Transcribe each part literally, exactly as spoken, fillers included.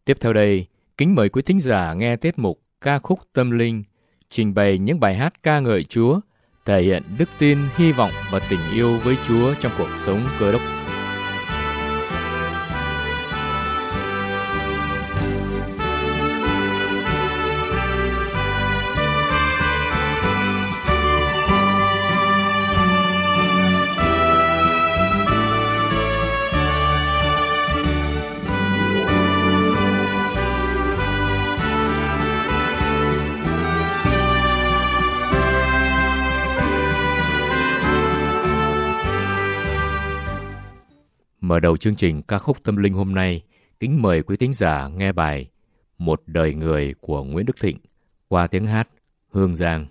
Tiếp theo đây, kính mời quý thính giả nghe tiết mục Ca khúc tâm linh, trình bày những bài hát ca ngợi Chúa, thể hiện đức tin, hy vọng và tình yêu với Chúa trong cuộc sống Cơ Đốc. Mở đầu chương trình Ca khúc tâm linh hôm nay, kính mời quý thính giả nghe bài Một đời người của Nguyễn Đức Thịnh qua tiếng hát Hương Giang.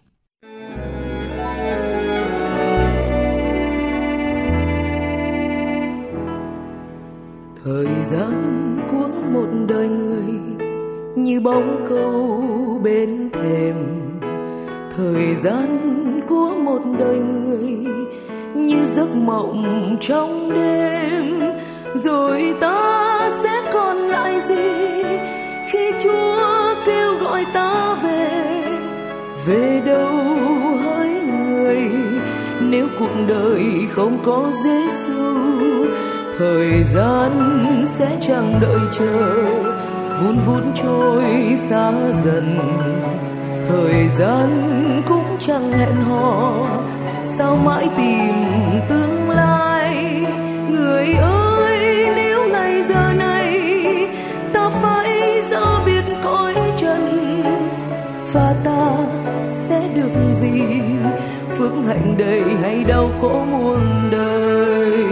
Thời gian của một đời người như bóng câu bên thềm, thời gian của một đời người như giấc mộng trong đêm. Rồi ta sẽ còn lại gì khi Chúa kêu gọi ta về? Về đâu hỡi người, nếu cuộc đời không có Giêsu, thời gian sẽ chẳng đợi chờ, vun vút trôi xa dần. Thời gian cũng chẳng hẹn hò, sao mãi tìm tương lai? Người ơi, nếu ngày giờ này ta phải ra biệt cõi trần, và ta sẽ được gì? Phước hạnh đầy hay đau khổ muôn đời?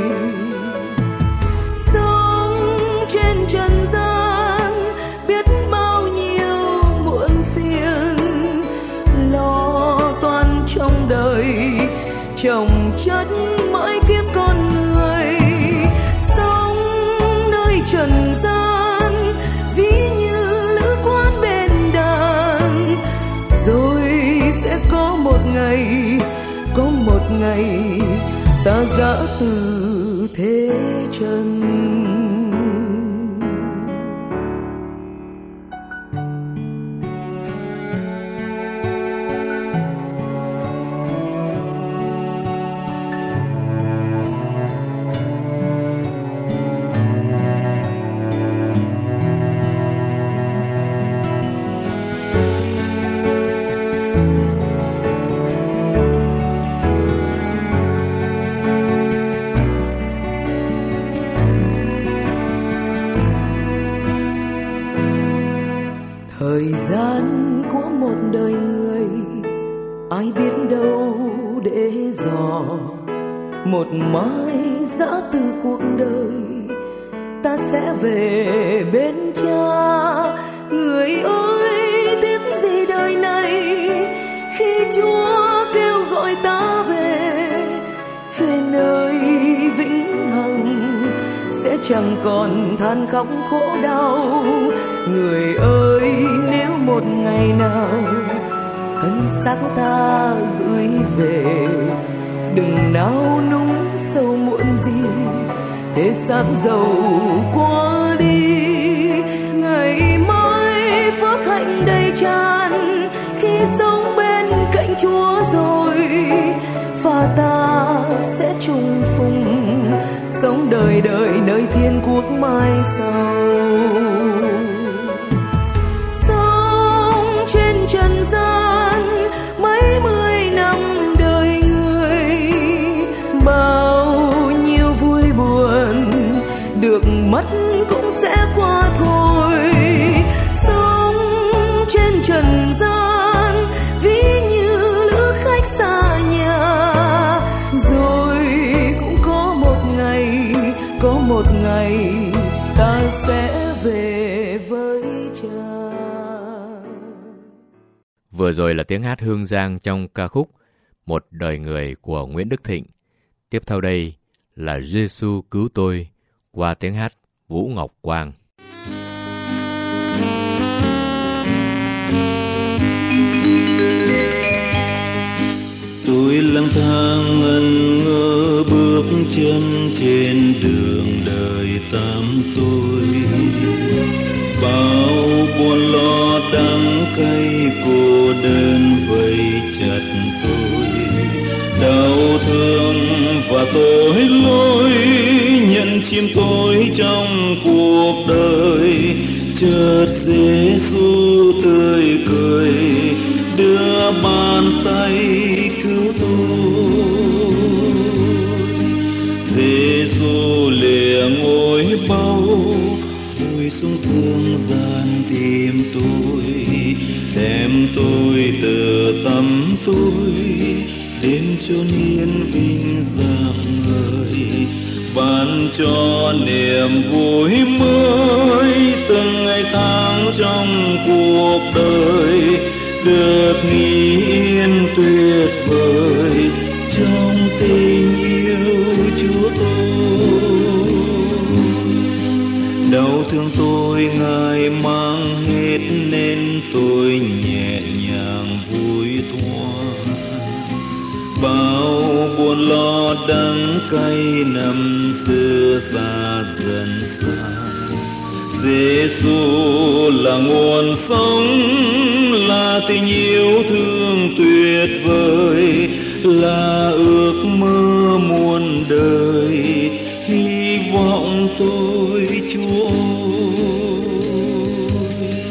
Sống trên trần gian biết bao nhiêu muộn phiền, lo toan trong đời chồng chất mãi kiếp con người. Sống nơi trần gian ví như lữ quán bên đàn, rồi sẽ có một ngày, có một ngày ta giã từ thế trần. Thời gian của một đời người ai biết đâu để dò, một mai giã từ cuộc đời ta sẽ về bên Cha. Người ơi, tiếc gì đời này khi Chúa kêu gọi ta về, về nơi vĩnh hằng sẽ chẳng còn than khóc khổ đau. Người ơi, nếu một ngày nào thân xác ta gửi về, đừng nao núng sâu muộn gì, thế xác dầu qua đi. Ngày mai phước hạnh đầy tràn khi sống bên cạnh Chúa rồi, và ta sẽ trùng phùng sống đời đời nơi thiên quốc mai sau. Sống trên trần gian mấy mươi năm đời người, bao nhiêu vui buồn được mất cũng sẽ qua thôi. Sống trên trần gian ví như lữ khách xa nhà, rồi cũng có một ngày, có một ngày ta sẽ về với Cha. Vừa rồi là tiếng hát Hương Giang trong ca khúc Một đời người của Nguyễn Đức Thịnh. Tiếp theo đây là Giêsu cứu tôi qua tiếng hát Vũ Ngọc Quang. Tôi lang thang ngẩn ngơ bước chân trên đường đời tam tôi, buồn lo đắng cay cô đơn vây chặt tôi, đau thương và tội lỗi nhận chìm tôi trong cuộc đời. Chợt Giêsu tươi cười đưa bàn tay cứu tôi. Giêsu lìa ngôi báu vui xuống dương gian tìm tôi, đem tôi từ tâm tôi đến chốn yên vinh dạng người, ban cho niềm vui mới từng ngày tháng trong cuộc đời, được nghỉ yên tuyệt vời trong tình yêu Chúa tôi. Đau thương tôi Ngài mang hết nên tôi nhẹ nhàng vui thoáng. Bao buồn lo đắng cay năm xưa xa dần xa. Giêsu là nguồn sống, là tình yêu thương tuyệt vời, là ước mơ muôn đời, hy vọng tôi Chúa ơi.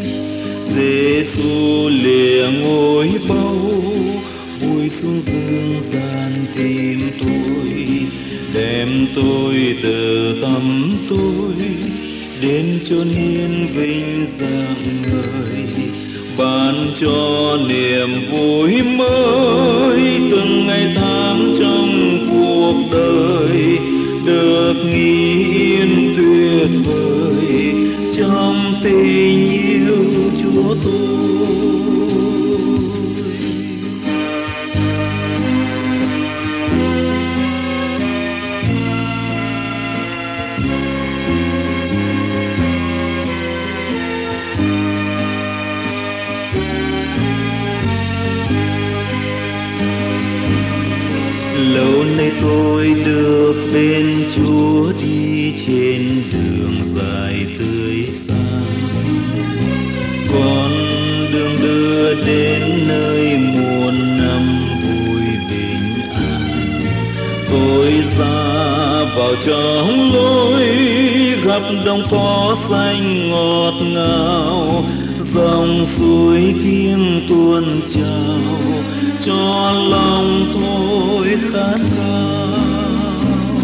Giêsu lìa ngôi báu vui xuống dương gian tìm tôi, đem tôi từ tâm tôi đến chốn hiên vinh dạng người, ban cho niềm vui mới từng ngày tháng trong cuộc đời, được nghỉ yên tuyệt vời trong tình yêu Chúa tôi. Lâu nay tôi được bên Chúa đi trên đường dài tươi sáng, con đường đưa đến nơi muôn năm vui bình an. Tôi ra vào trong lối gặp đồng cỏ xanh ngọt ngào, dòng suối thiêng tuôn trào cho lòng tôi khát khao.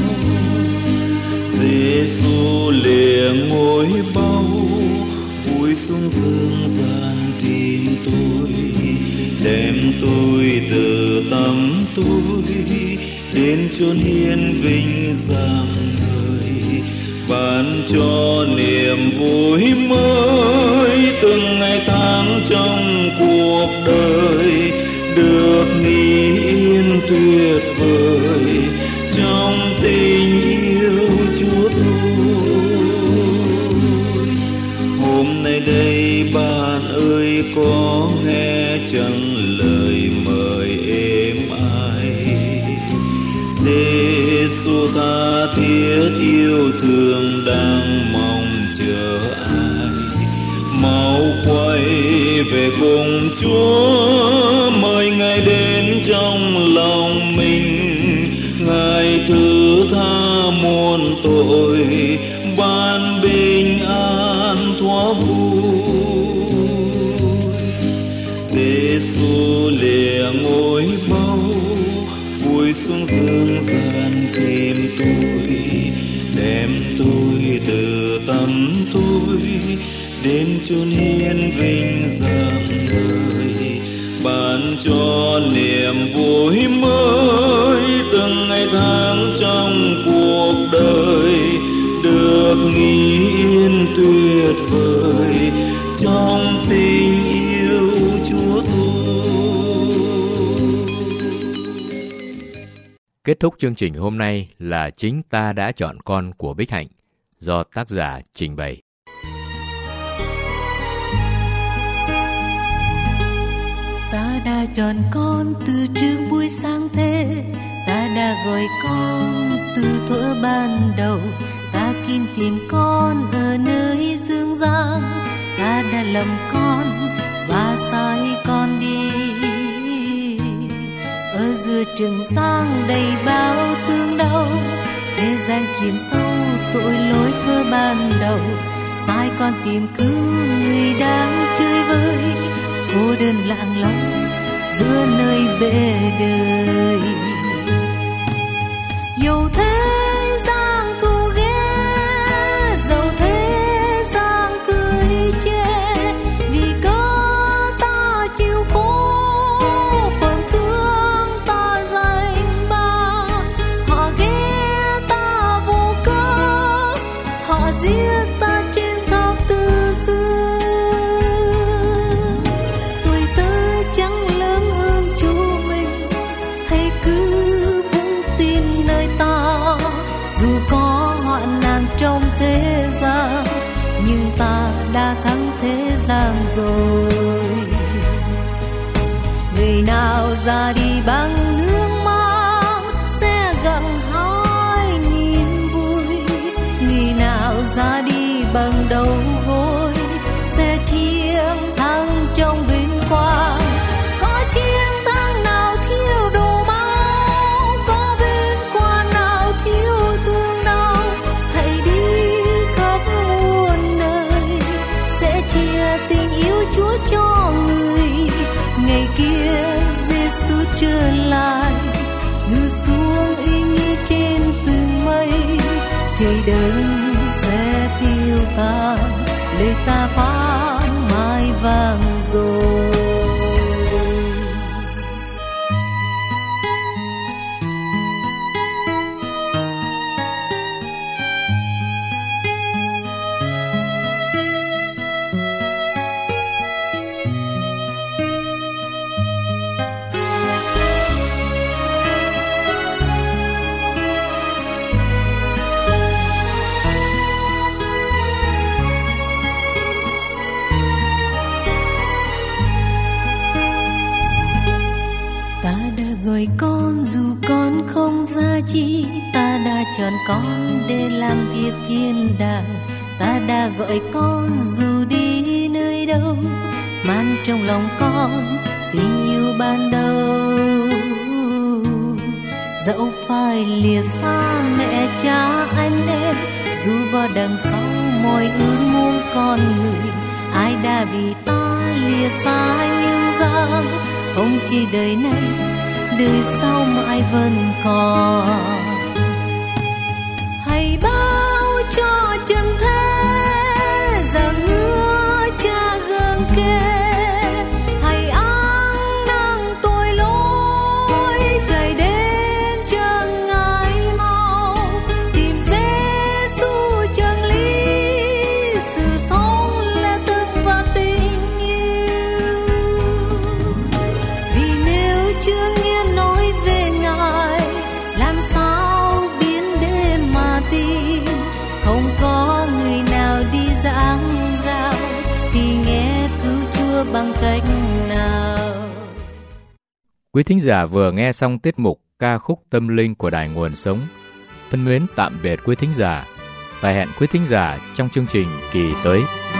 Giêsu lìa ngôi báu vui xuống dương gian tìm tôi, đem tôi từ tâm tôi đến chốn hiên vinh dạng người, ban cho niềm vui mới từng ngày tháng trong cuộc đời, được nghỉ yên tuyệt vời trong tình yêu Chúa tôi. Hôm nay đây bạn ơi có nghe chẳng lời mời êm ái, Giêsu tha thiết yêu thương đang mong chờ ai, mau quay về cùng Chúa, mời Ngài đến trong lòng mình. Ngài thứ tha muôn tội, ban bình an thoa vui. Giêsu lìa ngôi báu vui xuống dương gian tìm tôi, đem tôi từ tâm tôi đến chốn hiên vinh dạng người, ban cho niềm vui mới từng ngày tháng trong cuộc đời, được nghỉ yên tuyệt vời trong tình yêu Chúa tôi. Kết thúc chương trình hôm nay là Chính Ta Đã Chọn Con của Bích Hạnh, do tác giả trình bày. Ta đã chọn con từ trước buổi sáng thế, ta đã gọi con từ thuở ban đầu, ta tìm tìm con ở nơi dương gian, ta đã sẽ lầm con và sai con đi. Ở giữa trường giang đầy bao thương đau, thế gian chìm sâu tội lỗi thơ ban đầu. Sai con tìm cứu người đang chơi vơi, cô đơn lặng lòng giữa nơi bể đời. Dẫu thế gian thù ghét, dẫu thế gian cười chê, vì cớ ta chịu khổ, phần thương ta dành ba. Họ ghét ta vô cớ, họ giết ta trên tháp từ xưa. Tuổi tớ chẳng lớn hơn Chúa mình, hay cứ vững tin nơi ta. Dù có hoạn nạn trong thế gian, nhưng ta đã thắng thế gian rồi. Người nào ra đi bằng nước mắt sẽ gặt hái niềm vui, người nào ra đi bằng đầu gối sẽ chiến thắng trong vinh quang. Có chiến thắng nào thiếu đổ máu, có vinh quang nào thiếu thương đau. Hãy đi khắp muôn nơi sẽ chia tình yêu Chúa cho người. Ngày kia Giêsu trở lại, ngự xuống uy nghi trên từng mây. Trời đất sẽ tiêu tan, lời ta phán mãi vang rồi. Gọi con dù con không giá trị, ta đã chọn con để làm việc thiên đàng. Ta đã gọi con dù đi nơi đâu, mang trong lòng con tình yêu ban đầu. Dẫu phải lìa xa mẹ cha anh em, dù bao đằng sau mọi ước muốn con người. Ai đã vì ta lìa xa nhưng rằng không chỉ đời này, đời sau mãi vẫn còn. Hãy báo cho trần thế rằng ngứa cha gần kề. Hãy ăn năn tội lỗi, chạy đến chân Ngài mau. Tìm Giêsu chân lý, sự sống là thực và tình yêu. Vì nếu chưa nghe nói về Ngài, làm sao biết để mà tin. Không có người nào đi giảng rao, thì nghe cứu Chúa bằng cách nào. Quý thính giả vừa nghe xong tiết mục ca khúc tâm linh của Đài Nguồn Sống. Thân mến tạm biệt quý thính giả và hẹn quý thính giả trong chương trình kỳ tới.